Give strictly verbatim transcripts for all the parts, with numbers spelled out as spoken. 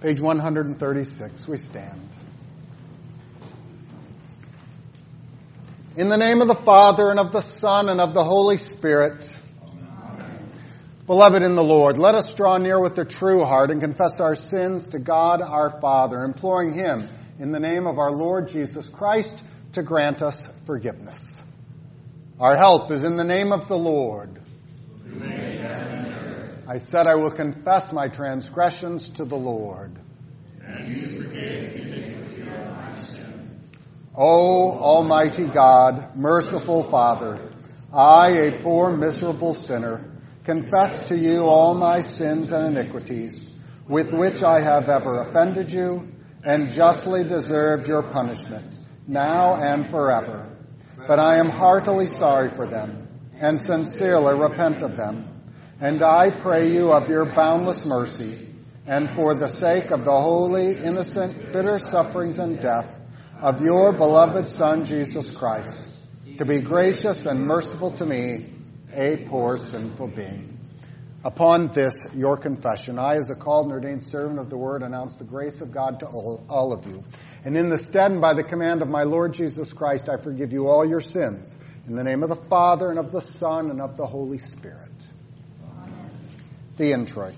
Page one hundred thirty-six, we stand. In the name of the Father, and of the Son, and of the Holy Spirit. Amen. Beloved in the Lord, let us draw near with a true heart and confess our sins to God our Father, imploring Him, in the name of our Lord Jesus Christ, to grant us forgiveness. Our help is in the name of the Lord. I said I will confess my transgressions to the Lord. And you forgave the iniquity of my sin. O Almighty God, merciful Father, I, a poor miserable sinner, confess to you all my sins and iniquities, with which I have ever offended you, and justly deserved your punishment, now and forever. But I am heartily sorry for them, and sincerely repent of them. And I pray you of your boundless mercy, and for the sake of the holy, innocent, bitter sufferings and death of your beloved Son, Jesus Christ, to be gracious and merciful to me, a poor sinful being. Upon this, your confession, I, as a called and ordained servant of the word, announce the grace of God to all, all of you. And in the stead and by the command of my Lord Jesus Christ, I forgive you all your sins. In the name of the Father, and of the Son, and of the Holy Spirit. The introit.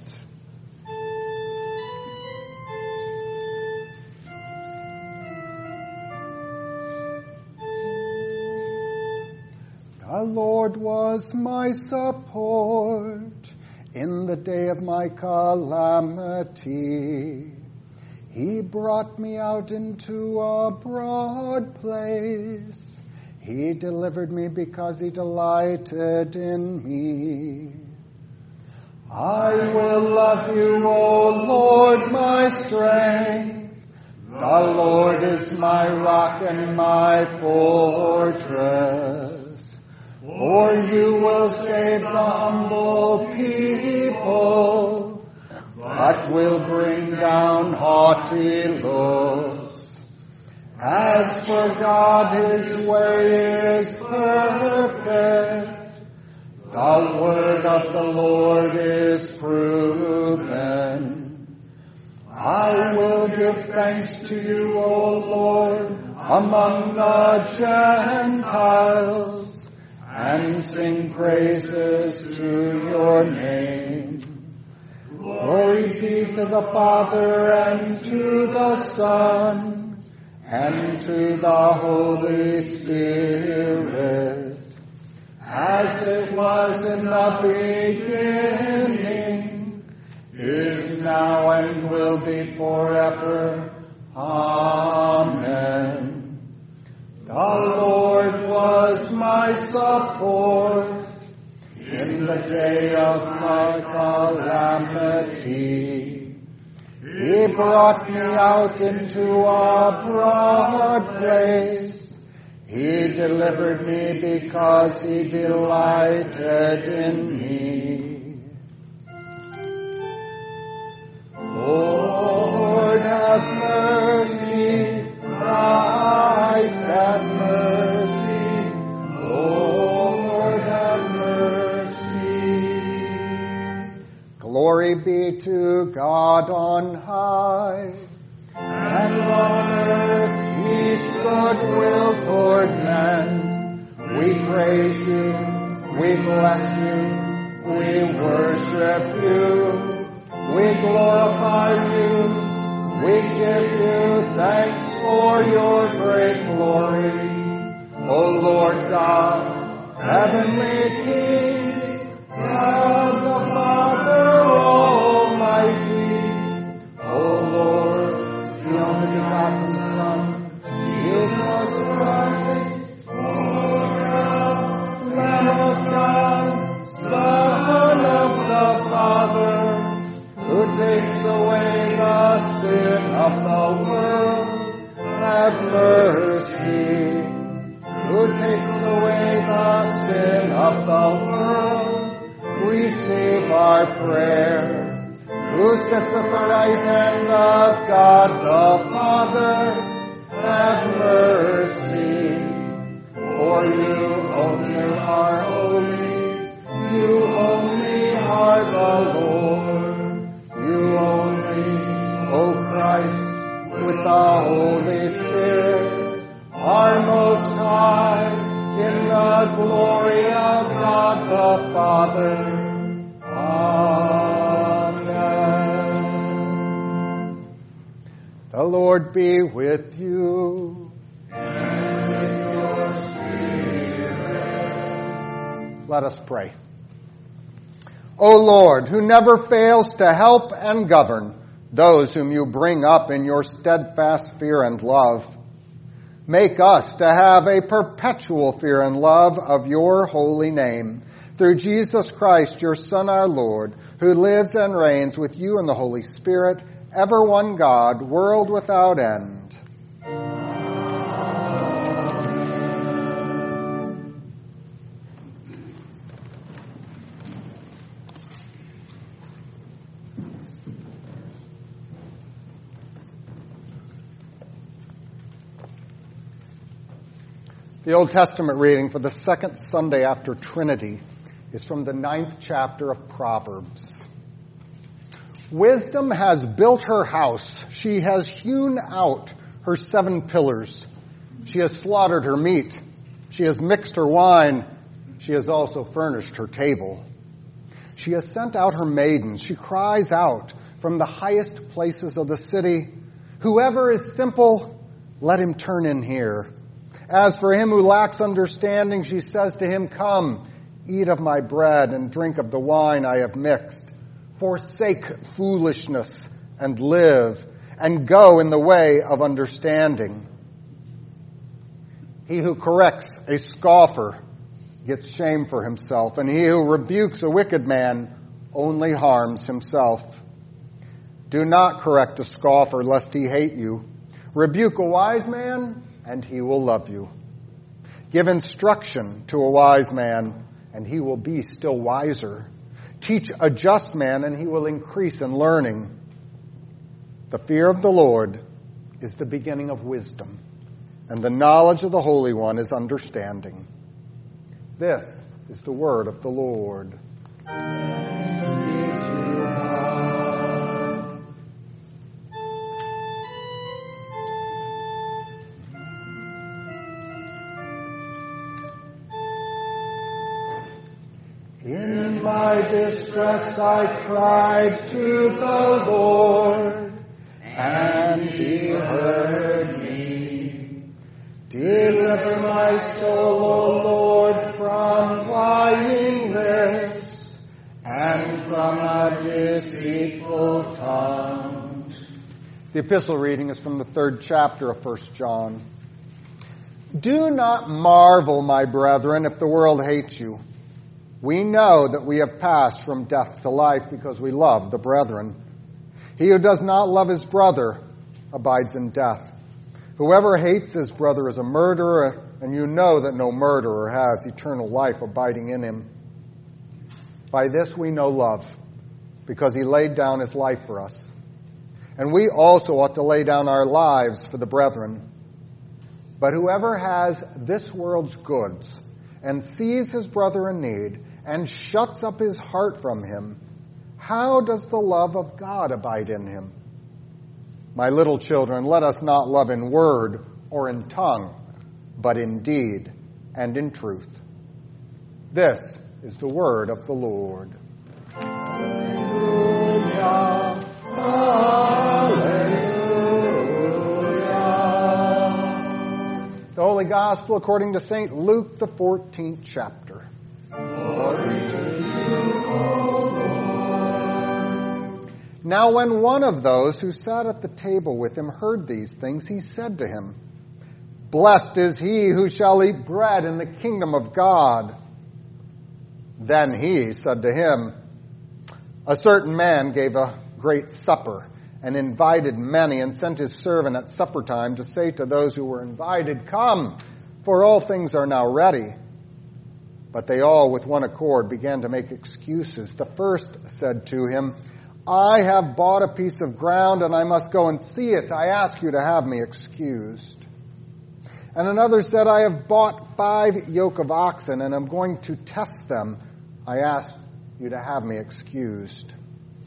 The Lord was my support in the day of my calamity. He brought me out into a broad place. He delivered me because he delighted in me. I will love you, O Lord, my strength. The Lord is my rock and my fortress. For you will save the humble people, but will bring down haughty looks. As for God, his way is perfect. The word of the Lord is proven. I will give thanks to you, O Lord, among the Gentiles, and sing praises to your name. Glory be to the Father, and to the Son, and to the Holy Spirit, as it was in the beginning, is now, and will be forever. Amen. The Lord was my support in the day of my calamity. He brought me out into a broad place. He delivered me because he delighted in me. Lord, have mercy. Christ, have mercy. Lord, have mercy. Glory be to God on high, and on earth His goodwill toward men. We praise you, we bless you, we worship you, we glorify you, we give you thanks for your great glory. O Lord God, heavenly King, God the Father Almighty, O Lord, the only begotten Son, Jesus Christ, Lord God, Lamb of God, Son of the Father, who takes away the sin of the world, have mercy. Who takes away the sin of the world, receive our prayer. Who sits at the right hand of God the Father, have mercy. For you only are holy, you only are the Lord, you only, O glory of God the Father. Amen. The Lord be with you. And with your spirit. Let us pray. O Lord, who never fails to help and govern those whom you bring up in your steadfast fear and love, make us to have a perpetual fear and love of your holy name, through Jesus Christ, your Son, our Lord, who lives and reigns with you in the Holy Spirit, ever one God, world without end. The Old Testament reading for the second Sunday after Trinity is from the ninth chapter of Proverbs. Wisdom has built her house. She has hewn out her seven pillars. She has slaughtered her meat. She has mixed her wine. She has also furnished her table. She has sent out her maidens. She cries out from the highest places of the city, "Whoever is simple, let him turn in here." As for him who lacks understanding, she says to him, "Come, eat of my bread and drink of the wine I have mixed. Forsake foolishness and live, and go in the way of understanding." He who corrects a scoffer gets shame for himself, and he who rebukes a wicked man only harms himself. Do not correct a scoffer, lest he hate you. Rebuke a wise man, and he will love you. Give instruction to a wise man, and he will be still wiser. Teach a just man, and he will increase in learning. The fear of the Lord is the beginning of wisdom, and the knowledge of the Holy One is understanding. This is the word of the Lord. Thanks be to God. In my distress I cried to the Lord, and he heard me. Deliver my soul, O Lord, from lying lips, and from a deceitful tongue. The epistle reading is from the third chapter of First John. Do not marvel, my brethren, if the world hates you. We know that we have passed from death to life because we love the brethren. He who does not love his brother abides in death. Whoever hates his brother is a murderer, and you know that no murderer has eternal life abiding in him. By this we know love, because he laid down his life for us. And we also ought to lay down our lives for the brethren. But whoever has this world's goods and sees his brother in need and shuts up his heart from him, how does the love of God abide in him? My little children, let us not love in word or in tongue, but in deed and in truth. This is the word of the Lord. Hallelujah. Hallelujah. The Holy Gospel according to Saint Luke, the fourteenth chapter. Glory to you, O Lord. Now when one of those who sat at the table with him heard these things, he said to him, "Blessed is he who shall eat bread in the kingdom of God." Then he said to him, "A certain man gave a great supper and invited many, and sent his servant at supper time to say to those who were invited, 'Come, for all things are now ready.' But they all with one accord began to make excuses. The first said to him, 'I have bought a piece of ground and I must go and see it. I ask you to have me excused.' And another said, 'I have bought five yoke of oxen and am going to test them. I ask you to have me excused.'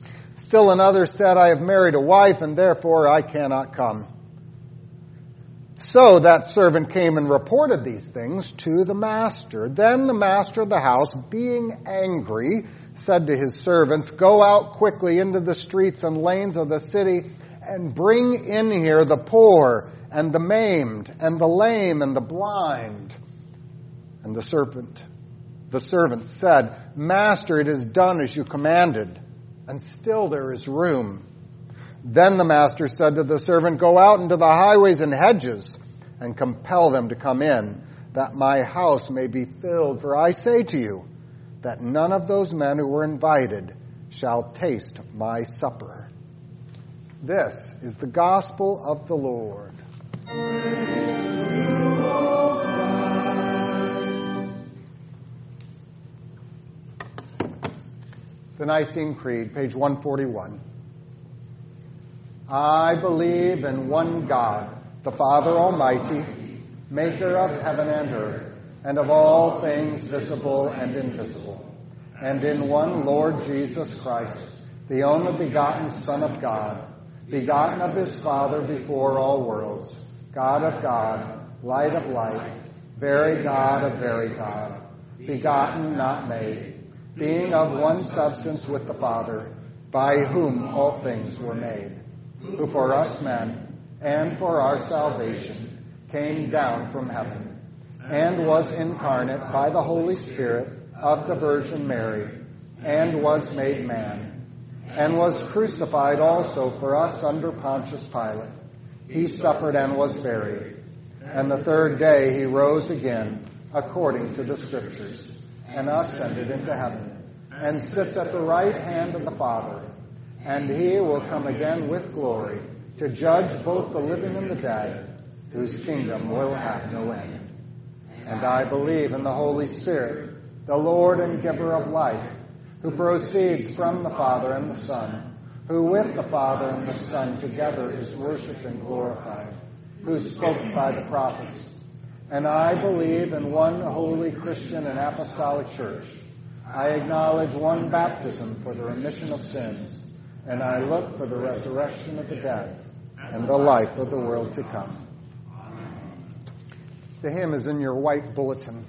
Still another said, 'I have married a wife and therefore I cannot come.' So that servant came and reported these things to the master. Then the master of the house, being angry, said to his servants, "Go out quickly into the streets and lanes of the city and bring in here the poor and the maimed and the lame and the blind." And the servant, the servant said, "Master, it is done as you commanded, and still there is room." Then the master said to the servant, "Go out into the highways and hedges and compel them to come in, that my house may be filled. For I say to you that none of those men who were invited shall taste my supper." This is the gospel of the Lord. Praise to you, O Christ. The Nicene Creed, page one forty-one. I believe in one God, the Father Almighty, maker of heaven and earth, and of all things visible and invisible, and in one Lord Jesus Christ, the only begotten Son of God, begotten of his Father before all worlds, God of God, light of light, very God of very God, begotten, not made, being of one substance with the Father, by whom all things were made, who for us men and for our salvation came down from heaven, and was incarnate by the Holy Spirit of the Virgin Mary, and was made man, and was crucified also for us under Pontius Pilate. He suffered and was buried, and the third day he rose again, according to the Scriptures, and ascended into heaven, and sits at the right hand of the Father. And he will come again with glory to judge both the living and the dead, whose kingdom will have no end. And I believe in the Holy Spirit, the Lord and giver of life, who proceeds from the Father and the Son, who with the Father and the Son together is worshipped and glorified, who spoke by the prophets. And I believe in one holy Christian and apostolic church. I acknowledge one baptism for the remission of sins, and I look for the resurrection of the dead and the life of the world to come. The hymn is in your white bulletin.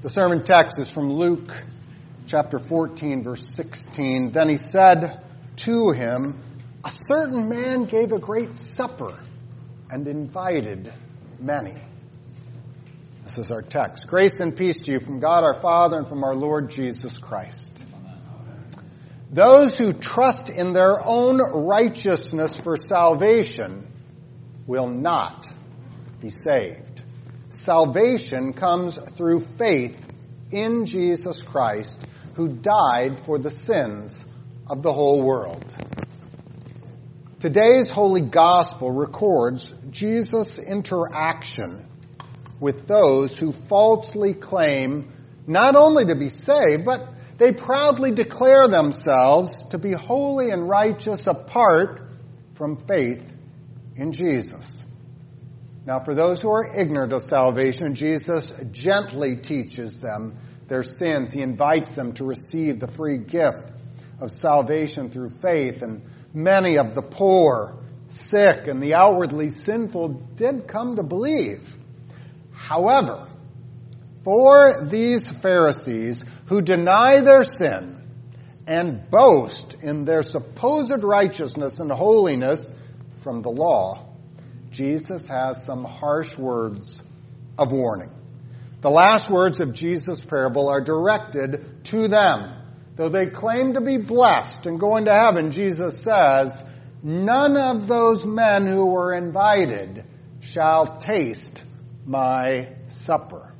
The sermon text is from Luke chapter fourteen, verse sixteen. Then he said to him, "A certain man gave a great supper and invited many." This is our text. Grace and peace to you from God our Father and from our Lord Jesus Christ. Those who trust in their own righteousness for salvation will not be saved. Salvation comes through faith in Jesus Christ, who died for the sins of the whole world. Today's Holy Gospel records Jesus' interaction with those who falsely claim not only to be saved, but they proudly declare themselves to be holy and righteous apart from faith in Jesus. Now, for those who are ignorant of salvation, Jesus gently teaches them their sins. He invites them to receive the free gift of salvation through faith. And many of the poor, sick, and the outwardly sinful did come to believe. However, for these Pharisees who deny their sin and boast in their supposed righteousness and holiness from the law, Jesus has some harsh words of warning. The last words of Jesus' parable are directed to them. Though they claim to be blessed and going to heaven, Jesus says, "None of those men who were invited shall taste my supper."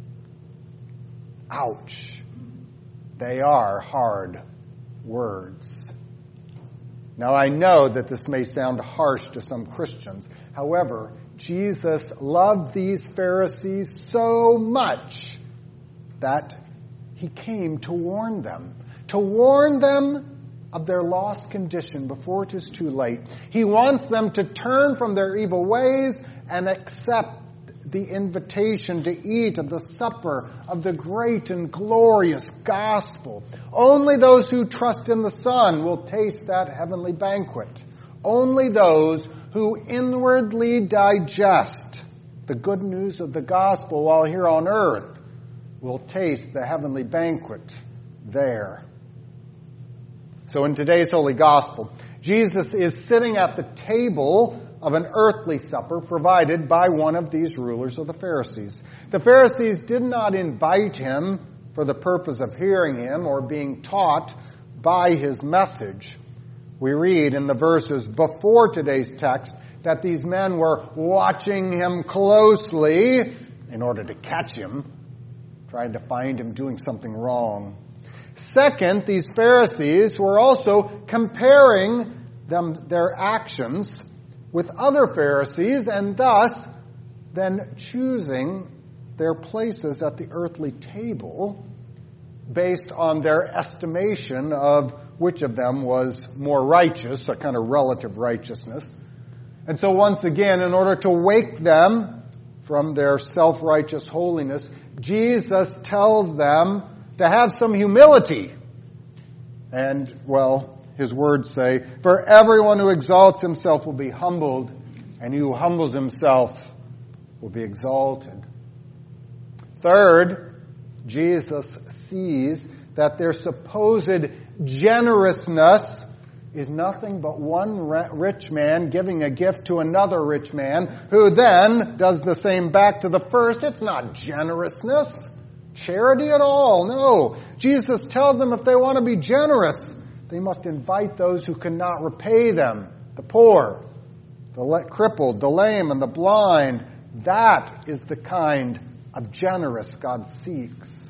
Ouch. They are hard words. Now, I know that this may sound harsh to some Christians. However, Jesus loved these Pharisees so much that he came to warn them, to warn them of their lost condition before it is too late. He wants them to turn from their evil ways and accept the invitation to eat of the supper of the great and glorious gospel. Only those who trust in the Son will taste that heavenly banquet. Only those who inwardly digest the good news of the gospel while here on earth will taste the heavenly banquet there. So in today's Holy Gospel, Jesus is sitting at the table of an earthly supper provided by one of these rulers of the Pharisees. The Pharisees did not invite him for the purpose of hearing him or being taught by his message. We read in the verses before today's text that these men were watching him closely in order to catch him, trying to find him doing something wrong. Second, these Pharisees were also comparing them, their actions with other Pharisees, and thus then choosing their places at the earthly table based on their estimation of which of them was more righteous, a kind of relative righteousness. And so once again, in order to wake them from their self-righteous holiness, Jesus tells them to have some humility. And, well, his words say, "For everyone who exalts himself will be humbled, and he who humbles himself will be exalted." Third, Jesus sees that their supposed generousness is nothing but one rich man giving a gift to another rich man, who then does the same back to the first. It's not generousness, charity at all. No. Jesus tells them if they want to be generous, they must invite those who cannot repay them, the poor, the crippled, the lame, and the blind. That is the kind of generous God seeks.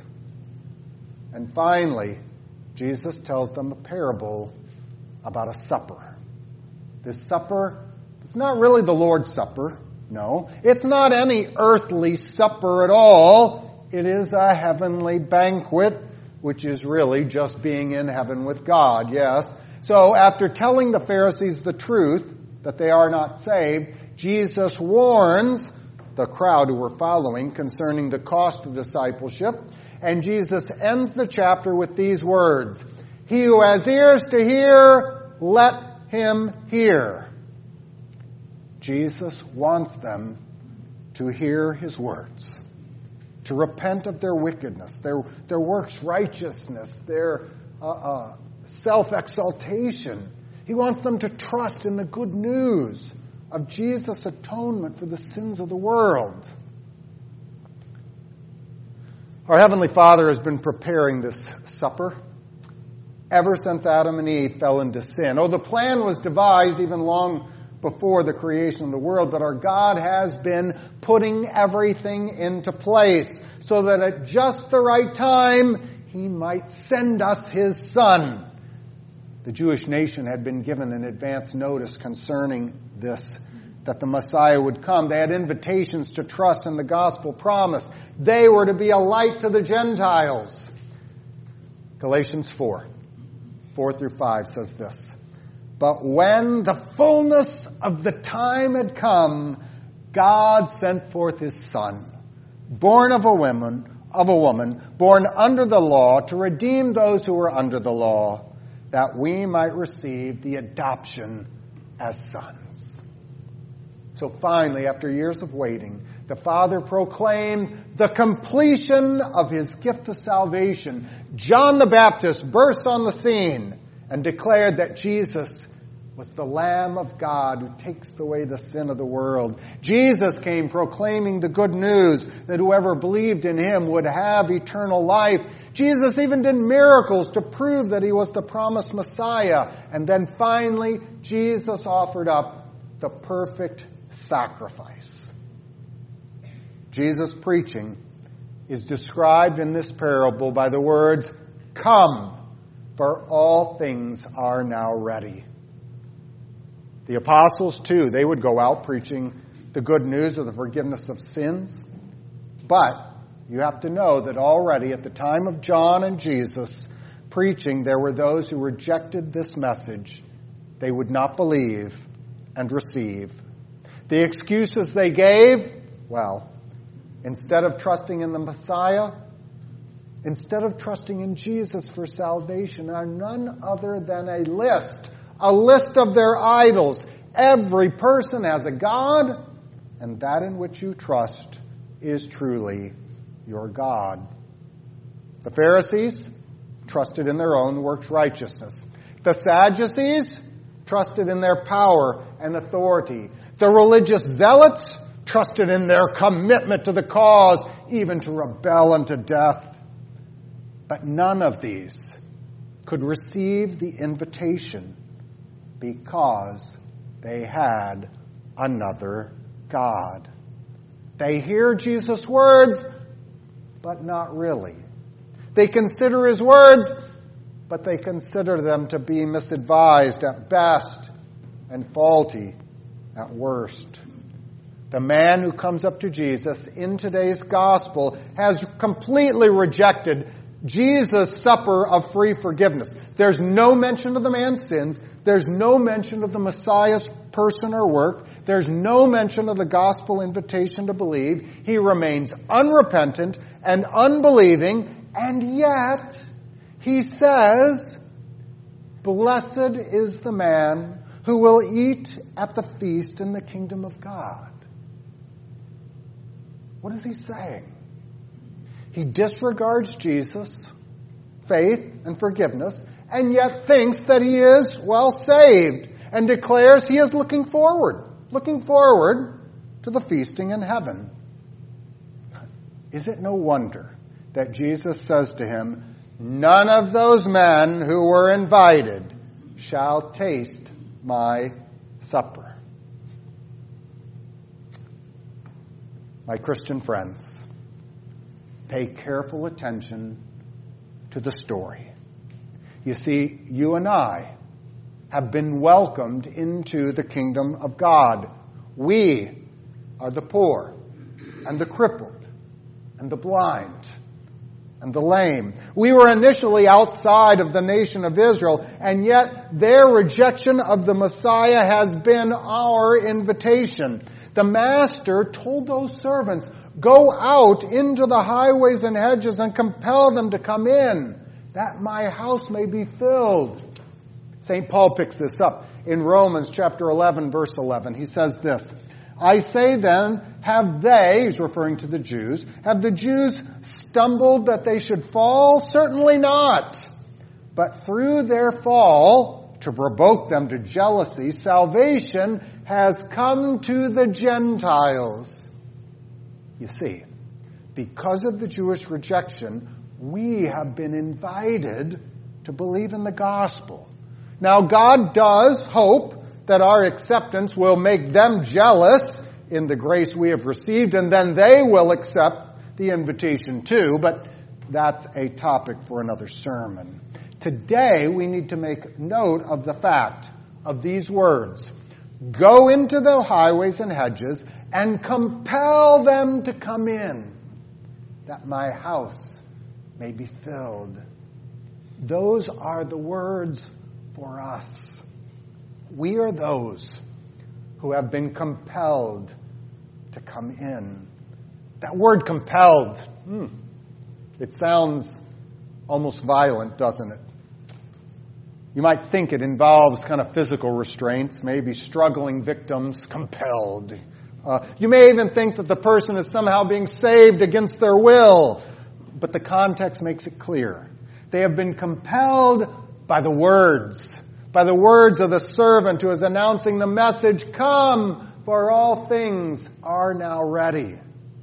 And finally, Jesus tells them a parable about a supper. This supper, it's not really the Lord's Supper. No. It's not any earthly supper at all. It is a heavenly banquet, which is really just being in heaven with God, yes. So after telling the Pharisees the truth, that they are not saved, Jesus warns the crowd who were following concerning the cost of discipleship. And Jesus ends the chapter with these words, "He who has ears to hear, let him hear." Jesus wants them to hear his words. to repent of their wickedness, their, their works righteousness, their uh, uh, self-exaltation. He wants them to trust in the good news of Jesus' atonement for the sins of the world. Our Heavenly Father has been preparing this supper ever since Adam and Eve fell into sin. Oh, the plan was devised even long before the creation of the world, but our God has been putting everything into place so that at just the right time, He might send us His Son. The Jewish nation had been given an advance notice concerning this, that the Messiah would come. They had invitations to trust in the gospel promise. They were to be a light to the Gentiles. Galatians four, four through five says this. But when the fullness of the time had come, God sent forth His Son, born of a woman, of a woman, born under the law, to redeem those who were under the law, that we might receive the adoption as sons. So finally, after years of waiting, the Father proclaimed the completion of His gift of salvation. John the Baptist burst on the scene and declared that Jesus was the Lamb of God who takes away the sin of the world. Jesus came proclaiming the good news that whoever believed in Him would have eternal life. Jesus even did miracles to prove that He was the promised Messiah. And then finally, Jesus offered up the perfect sacrifice. Jesus' preaching is described in this parable by the words, "Come, for all things are now ready." The apostles, too, they would go out preaching the good news of the forgiveness of sins. But you have to know that already at the time of John and Jesus preaching, there were those who rejected this message. They would not believe and receive. The excuses they gave, well, instead of trusting in the Messiah, instead of trusting in Jesus for salvation, are none other than a list, a list of their idols. Every person has a God, and that in which you trust is truly your God. The Pharisees trusted in their own works righteousness. The Sadducees trusted in their power and authority. The religious zealots trusted in their commitment to the cause, even to rebel unto death. But none of these could receive the invitation because they had another God. They hear Jesus' words, but not really. They consider His words, but they consider them to be misadvised at best and faulty at worst. The man who comes up to Jesus in today's gospel has completely rejected Jesus' supper of free forgiveness. There's no mention of the man's sins. There's no mention of the Messiah's person or work. There's no mention of the gospel invitation to believe. He remains unrepentant and unbelieving, and yet He says, "Blessed is the man who will eat at the feast in the kingdom of God." What is He saying? He disregards Jesus, faith, and forgiveness, and yet thinks that he is well saved and declares he is looking forward, looking forward to the feasting in heaven. Is it no wonder that Jesus says to him, "None of those men who were invited shall taste my supper"? My Christian friends, pay careful attention to the story. You see, you and I have been welcomed into the kingdom of God. We are the poor and the crippled and the blind and the lame. We were initially outside of the nation of Israel, and yet their rejection of the Messiah has been our invitation. The master told those servants, "Go out into the highways and hedges and compel them to come in, that my house may be filled." Saint Paul picks this up in Romans chapter eleven, verse eleven. He says this, I say then, have they," he's referring to the Jews, "have the Jews stumbled that they should fall? Certainly not. But through their fall, to provoke them to jealousy, salvation has come to the Gentiles." You see, because of the Jewish rejection, we have been invited to believe in the gospel. Now, God does hope that our acceptance will make them jealous in the grace we have received, and then they will accept the invitation too, but that's a topic for another sermon. Today, we need to make note of the fact of these words: "Go into the highways and hedges and compel them to come in, that my house may be filled." Those are the words for us. We are those who have been compelled to come in. That word compelled, hmm, it sounds almost violent, doesn't it? You might think it involves kind of physical restraints, maybe struggling victims compelled. Uh, you may even think that the person is somehow being saved against their will, but the context makes it clear. They have been compelled by the words, by the words of the servant who is announcing the message, "Come, for all things are now ready."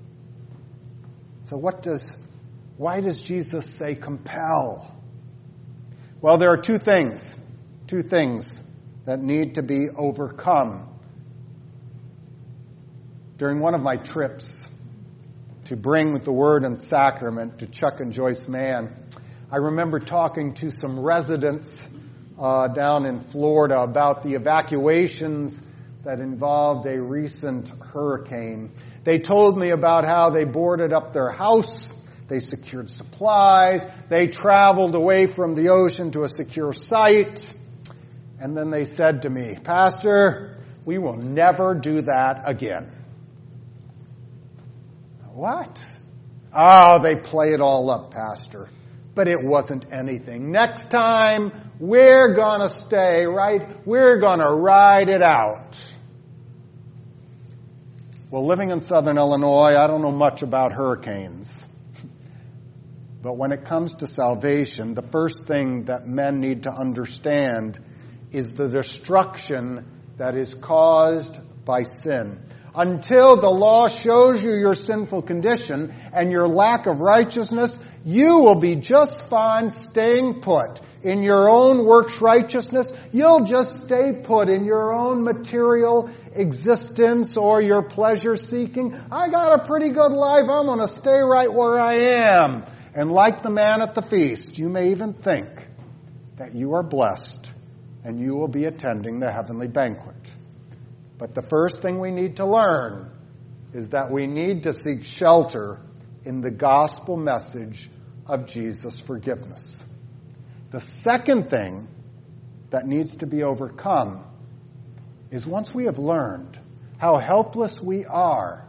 So what does, why does Jesus say compel? Well, there are two things, two things that need to be overcome. During one of my trips to bring the Word and Sacrament to Chuck and Joyce Mann, I remember talking to some residents uh, down in Florida about the evacuations that involved a recent hurricane. They told me about how they boarded up their house, they secured supplies, they traveled away from the ocean to a secure site, and then they said to me, "Pastor, we will never do that again." What? Oh, they play it all up, Pastor. But it wasn't anything. Next time, we're going to stay, right? We're going to ride it out. Well, living in southern Illinois, I don't know much about hurricanes. But when it comes to salvation, the first thing that men need to understand is the destruction that is caused by sin. Until the law shows you your sinful condition and your lack of righteousness, you will be just fine staying put in your own works righteousness. You'll just stay put in your own material existence or your pleasure seeking. I got a pretty good life. I'm going to stay right where I am. And like the man at the feast, you may even think that you are blessed and you will be attending the heavenly banquet. But the first thing we need to learn is that we need to seek shelter in the gospel message of Jesus' forgiveness. The second thing that needs to be overcome is once we have learned how helpless we are,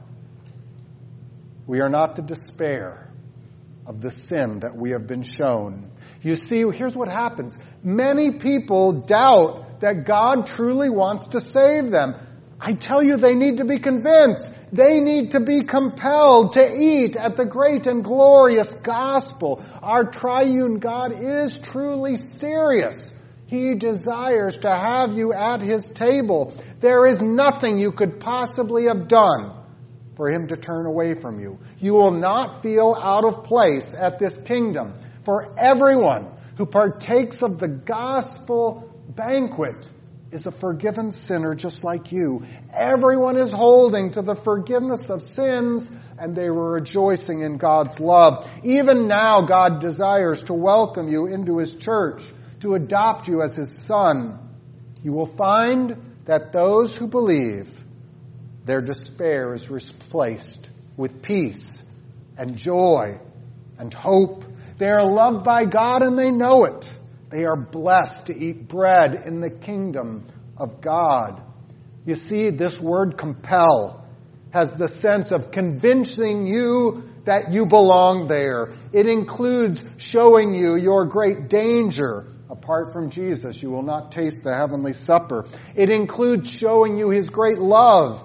we are not to despair of the sin that we have been shown. You see, here's what happens. Many people doubt that God truly wants to save them. I tell you, they need to be convinced. They need to be compelled to eat at the great and glorious gospel. Our triune God is truly serious. He desires to have you at His table. There is nothing you could possibly have done for Him to turn away from you. You will not feel out of place at this kingdom. For everyone who partakes of the gospel banquet is a forgiven sinner just like you. Everyone is holding to the forgiveness of sins, and they were rejoicing in God's love. Even now, God desires to welcome you into His church, to adopt you as His son. You will find that those who believe, their despair is replaced with peace and joy and hope. They are loved by God and they know it. They are blessed to eat bread in the kingdom of God. You see, this word compel has the sense of convincing you that you belong there. It includes showing you your great danger. Apart from Jesus, you will not taste the heavenly supper. It includes showing you His great love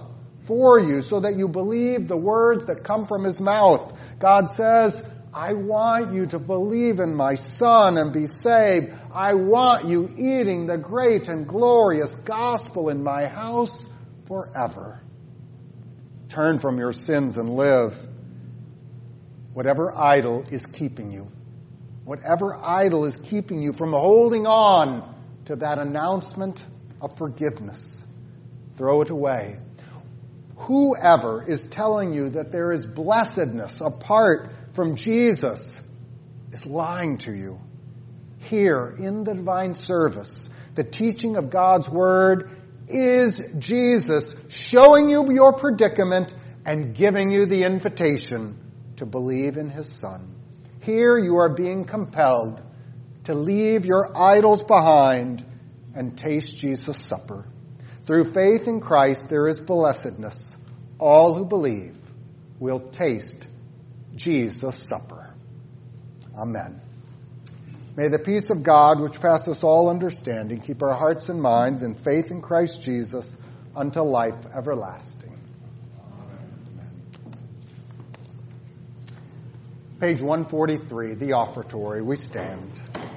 for you so that you believe the words that come from his mouth. God says, I want you to believe in my Son and be saved. I want you eating the great and glorious gospel in my house forever. Turn from your sins and live. Whatever idol is keeping you, whatever idol is keeping you from holding on to that announcement of forgiveness, throw it away. Whoever is telling you that there is blessedness apart from Jesus is lying to you. Here in the divine service, the teaching of God's Word is Jesus showing you your predicament and giving you the invitation to believe in his Son. Here you are being compelled to leave your idols behind and taste Jesus' supper. Through faith in Christ, there is blessedness. All who believe will taste Jesus' supper. Amen. May the peace of God, which passeth all understanding, keep our hearts and minds in faith in Christ Jesus unto life everlasting. Amen. Page one forty-three, the offertory. We stand.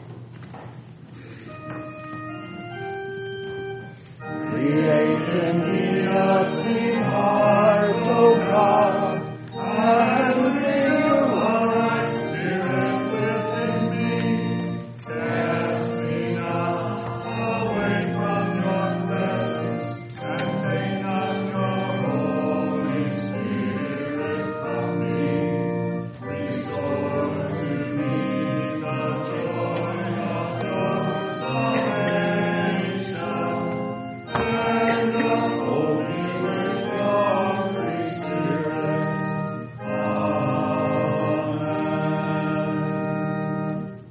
Create in me a clean heart, O God, and renew a right spirit within me. Cast me not away from your presence, and take not your Holy Spirit from me. Restore to me the joy of your salvation, and uphold me with your free Spirit. Amen.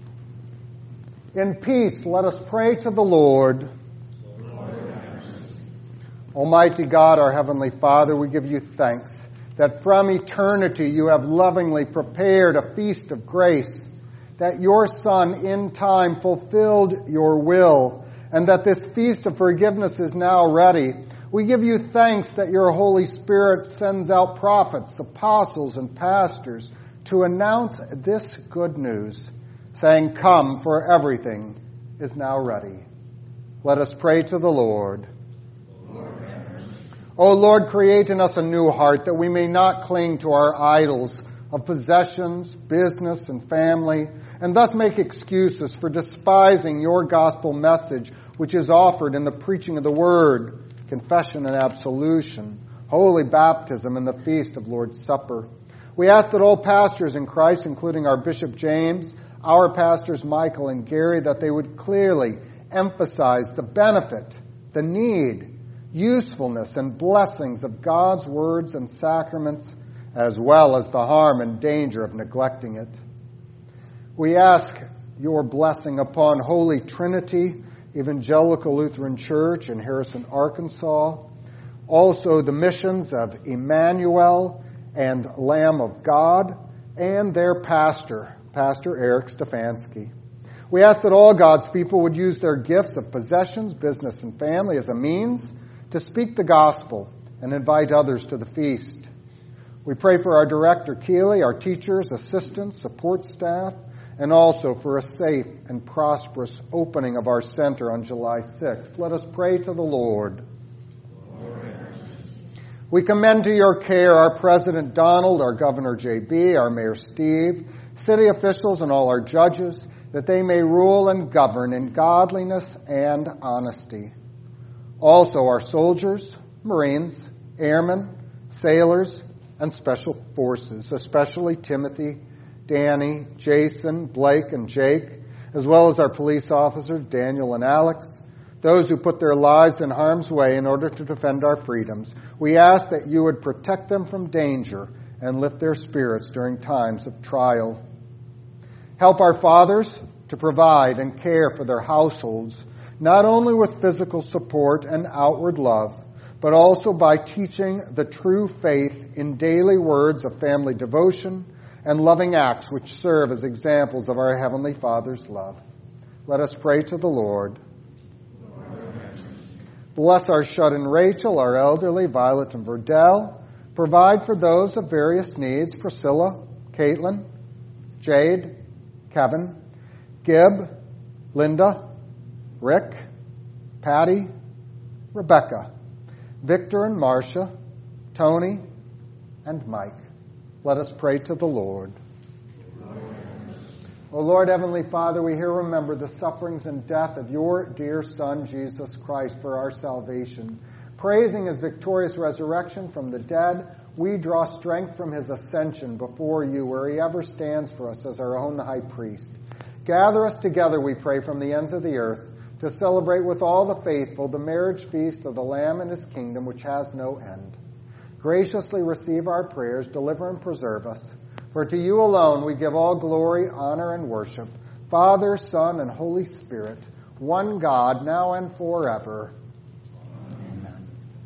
In peace, let us pray to the Lord. Almighty God, our Heavenly Father, we give you thanks that from eternity you have lovingly prepared a feast of grace, that your Son in time fulfilled your will, and that this feast of forgiveness is now ready. We give you thanks that your Holy Spirit sends out prophets, apostles, and pastors to announce this good news, saying, "Come, for everything is now ready." Let us pray to the Lord. O Lord, create in us a new heart, that we may not cling to our idols of possessions, business, and family, and thus make excuses for despising your gospel message, which is offered in the preaching of the word, confession and absolution, holy baptism, and the feast of Lord's Supper. We ask that all pastors in Christ, including our Bishop James, our pastors Michael and Gary, that they would clearly emphasize the benefit, the need, usefulness, and blessings of God's words and sacraments, as well as the harm and danger of neglecting it. We ask your blessing upon Holy Trinity Evangelical Lutheran Church in Harrison, Arkansas, also the missions of Emmanuel and Lamb of God, and their pastor, Pastor Eric Stefanski. We ask that all God's people would use their gifts of possessions, business, and family as a means to speak the gospel and invite others to the feast. We pray for our director, Keeley, our teachers, assistants, support staff, and also for a safe and prosperous opening of our center on July sixth. Let us pray to the Lord. We commend to your care our President Donald, our Governor J B, our Mayor Steve, city officials, and all our judges, that they may rule and govern in godliness and honesty. Also our soldiers, Marines, airmen, sailors, and special forces, especially Timothy, Danny, Jason, Blake, and Jake, as well as our police officers, Daniel and Alex, those who put their lives in harm's way in order to defend our freedoms. We ask that you would protect them from danger and lift their spirits during times of trial. Help our fathers to provide and care for their households, not only with physical support and outward love, but also by teaching the true faith in daily words of family devotion and loving acts which serve as examples of our Heavenly Father's love. Let us pray to the Lord. Bless our shut-in Rachel, our elderly, Violet and Verdell. Provide for those of various needs, Priscilla, Caitlin, Jade, Kevin, Gib, Linda, Rick, Patty, Rebecca, Victor and Marcia, Tony, and Mike. Let us pray to the Lord. O Lord, Heavenly Father, we here remember the sufferings and death of your dear Son, Jesus Christ, for our salvation. Praising his victorious resurrection from the dead, we draw strength from his ascension before you, where he ever stands for us as our own high priest. Gather us together, we pray, from the ends of the earth, to celebrate with all the faithful the marriage feast of the Lamb and his kingdom, which has no end. Graciously receive our prayers, deliver and preserve us. For to you alone we give all glory, honor, and worship, Father, Son, and Holy Spirit, one God, now and forever. Amen.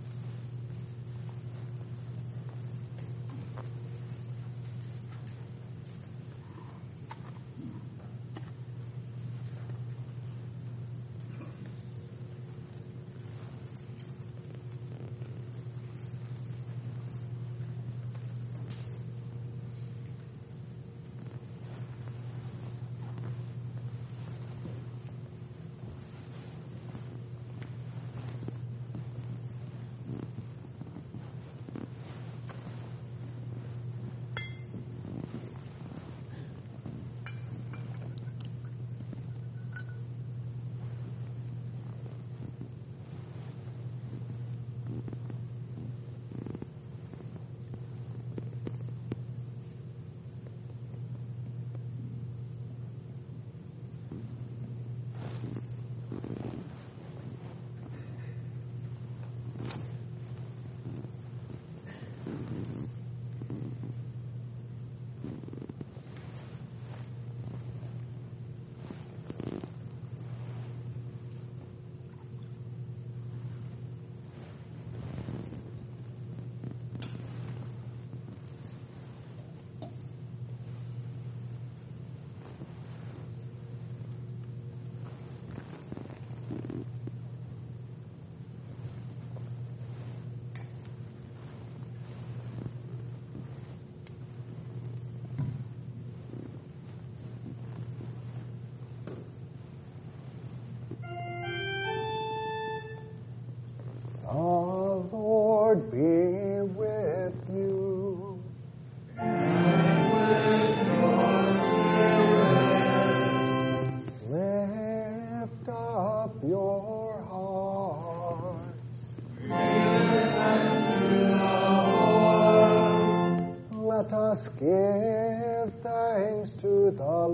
Give thanks to the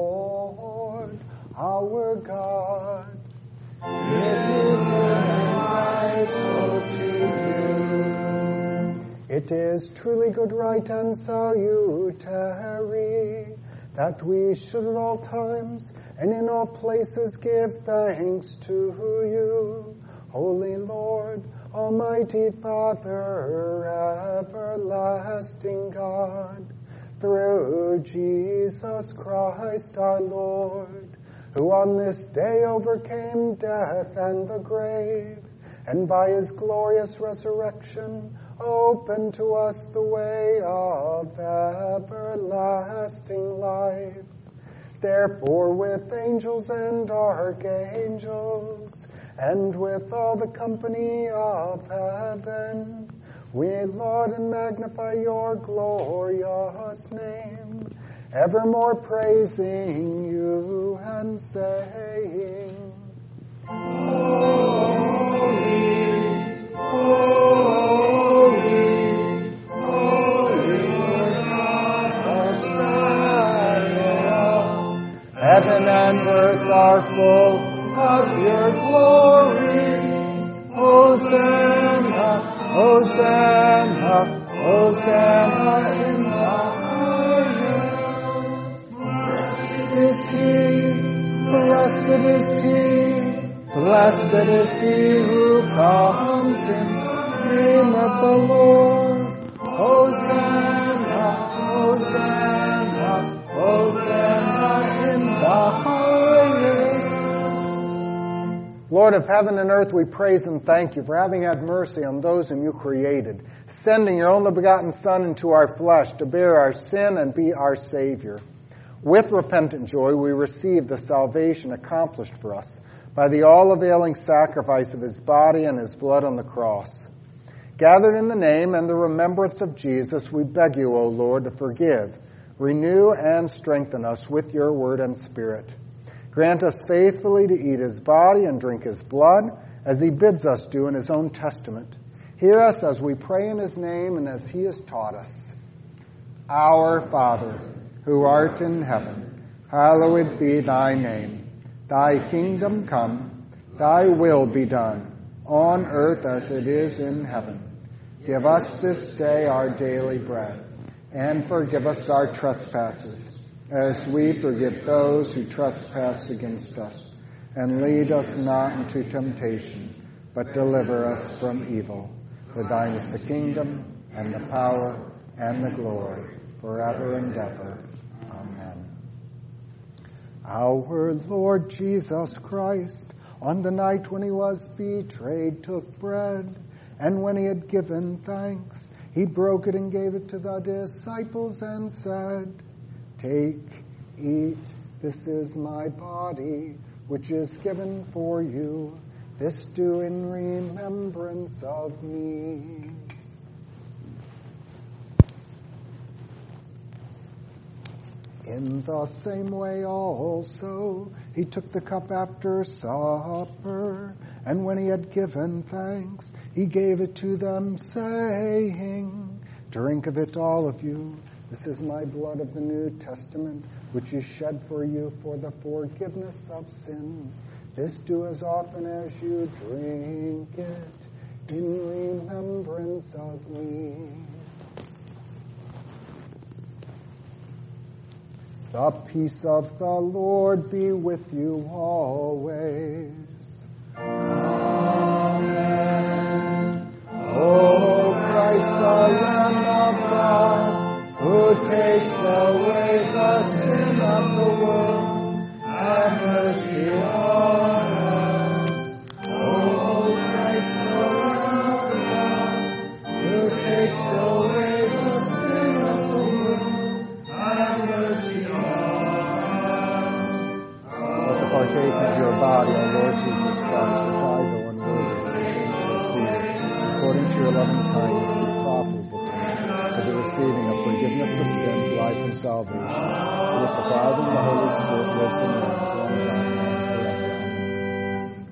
Lord our God. It is right so to do. It is truly good, right, and salutary that we should at all times and in all places give thanks to you, Holy Lord, Almighty Father, everlasting God, through Jesus Christ our Lord, who on this day overcame death and the grave, and by his glorious resurrection opened to us the way of everlasting life. Therefore, with angels and archangels, and with all the company of heaven, we laud and magnify your glorious name, evermore praising you and saying, Holy, holy, holy Lord God of Israel. Heaven and earth are full of your glory. Hosanna, Hosanna, Hosanna in the highest. Blessed is he, blessed is he, blessed is he who comes in the name of the Lord. Hosanna, Hosanna, Hosanna in the highest. Lord of heaven and earth, we praise and thank you for having had mercy on those whom you created, sending your only begotten Son into our flesh to bear our sin and be our Savior. With repentant joy, we receive the salvation accomplished for us by the all-availing sacrifice of his body and his blood on the cross. Gathered in the name and the remembrance of Jesus, we beg you, O Lord, to forgive, renew, and strengthen us with your word and spirit. Grant us faithfully to eat his body and drink his blood, as he bids us do in his own testament. Hear us as we pray in his name and as he has taught us. Our Father, who art in heaven, hallowed be thy name. Thy kingdom come, thy will be done, on earth as it is in heaven. Give us this day our daily bread, and forgive us our trespasses, as we forgive those who trespass against us. And lead us not into temptation, but deliver us from evil. For thine is the kingdom, and the power, and the glory, forever and ever. Amen. Our Lord Jesus Christ, on the night when he was betrayed, took bread, and when he had given thanks, he broke it and gave it to the disciples and said, Take, eat, this is my body, which is given for you. This do in remembrance of me. In the same way also, he took the cup after supper, and when he had given thanks, he gave it to them, saying, Drink of it, all of you. This is my blood of the New Testament, which is shed for you for the forgiveness of sins. This do as often as you drink it, in remembrance of me. The peace of the Lord be with you always. Amen. O Christ, the Lamb of God, who takes away the sin of the world, have mercy on us. O Christ, the Lamb of God, who takes away the sin of the world, have mercy on us. Let the partaking of your body, O Lord Jesus Christ, which I, though unworthy, presume to receive, according to your loving kindness, be profitable to me, for the receiving of forgiveness of sins, life, and salvation. With the Father and the Holy Spirit lives and reigns, one God, now and forever. Amen.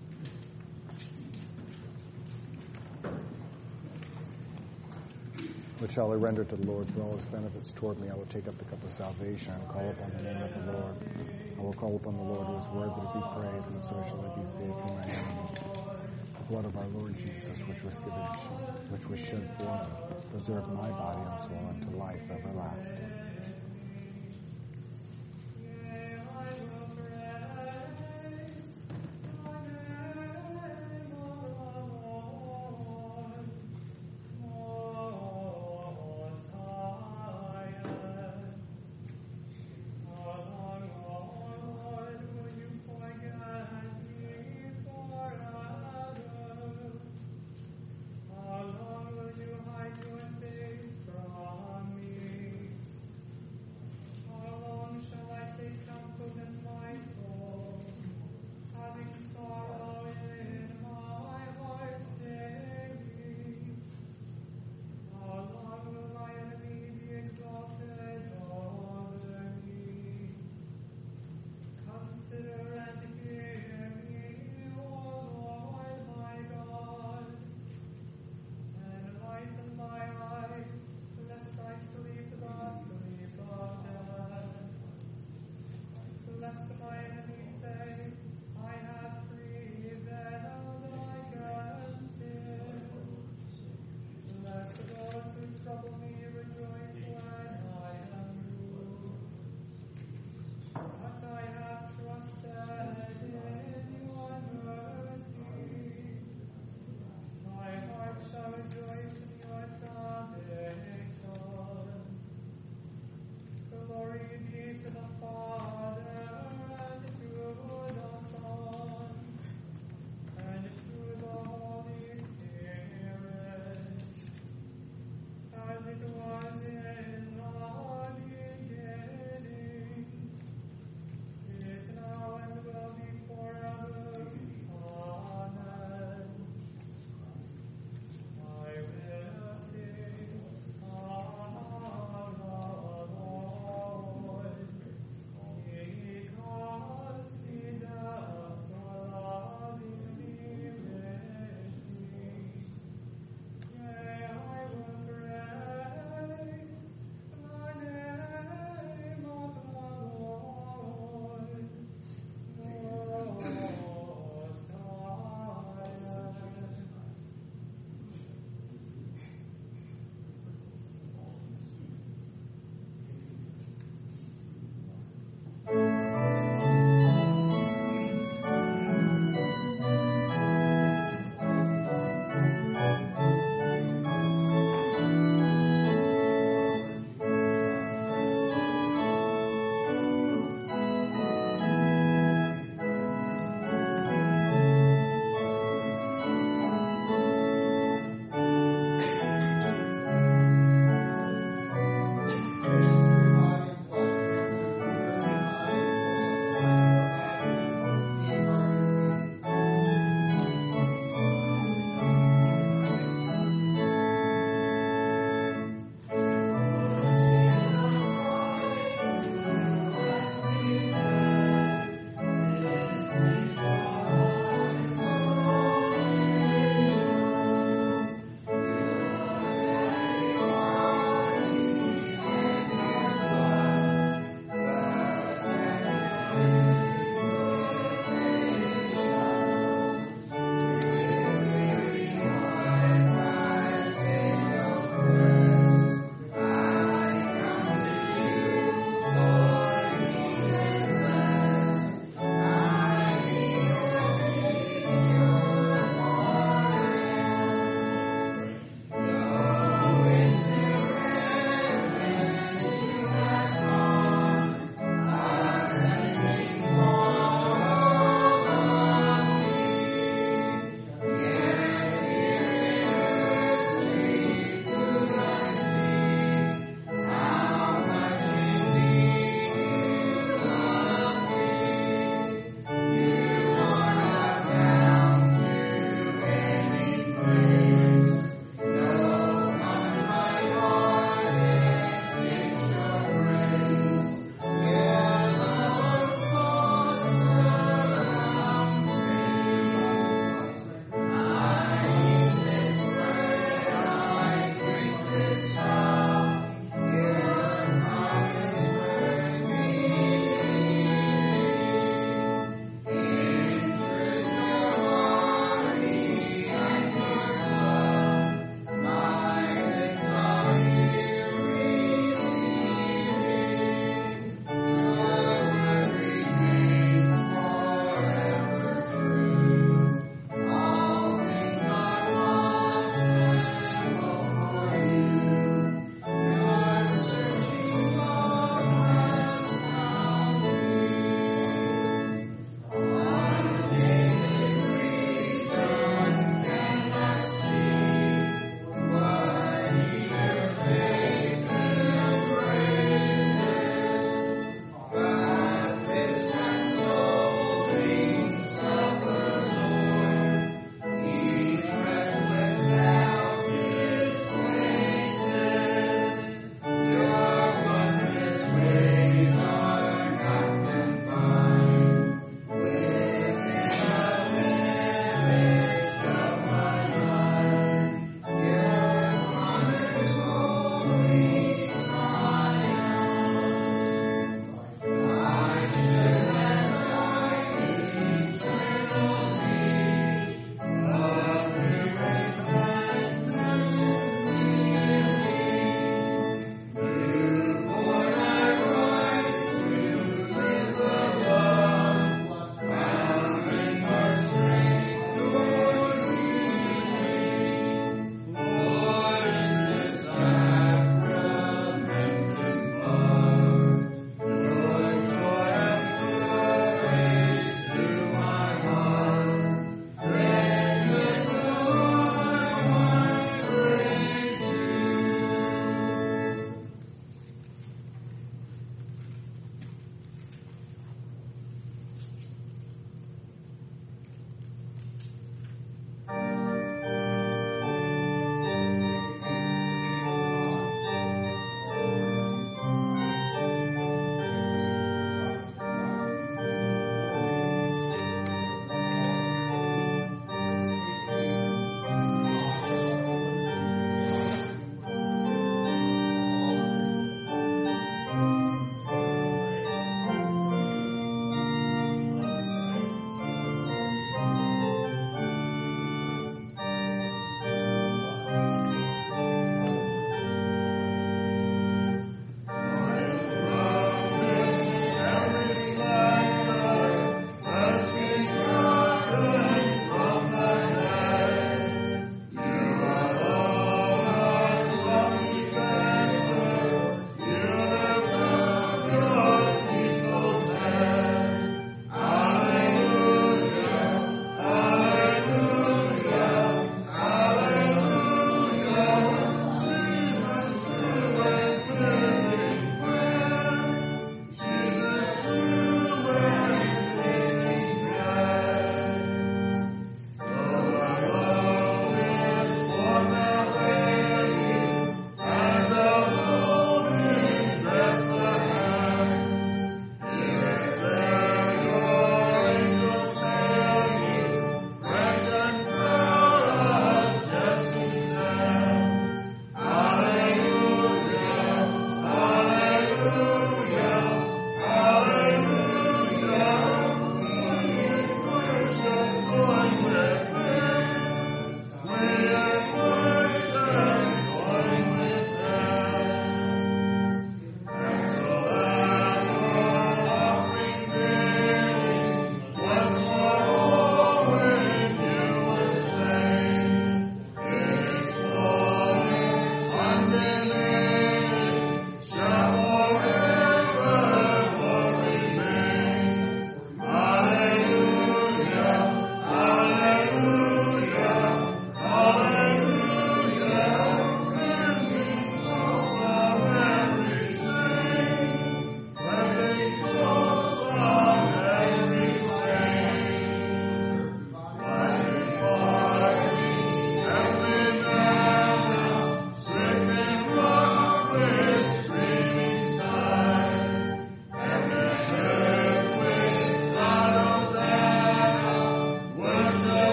What shall I render to the Lord for all his benefits toward me? I will take up the cup of salvation and call upon the name of the Lord. I will call upon the Lord who is worthy to be praised, and so shall I be saved from my enemies. The blood of our Lord Jesus, which was given, which was shed for me, preserve my body and soul unto life everlasting.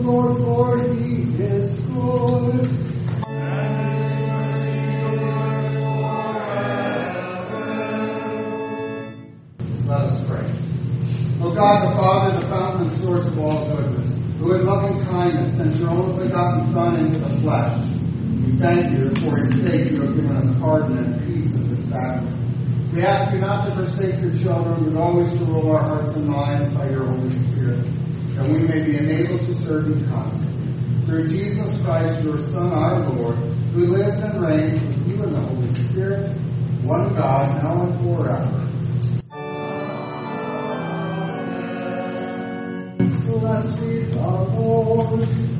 Lord, for he is good. And his mercy endures forever. Let us pray. O God, the Father, the fountain and source of all goodness, who in loving kindness sent your only begotten Son into the flesh, we thank you that for his sake you have given us pardon and peace in this sacrament. We ask you not to forsake your children, but always to rule our hearts and minds by your Holy Spirit, that we may be enabled to serve you constantly. Through Jesus Christ, your Son, our Lord, who lives and reigns with you in the Holy Spirit, one God, now and forever. Blessed be the Lord.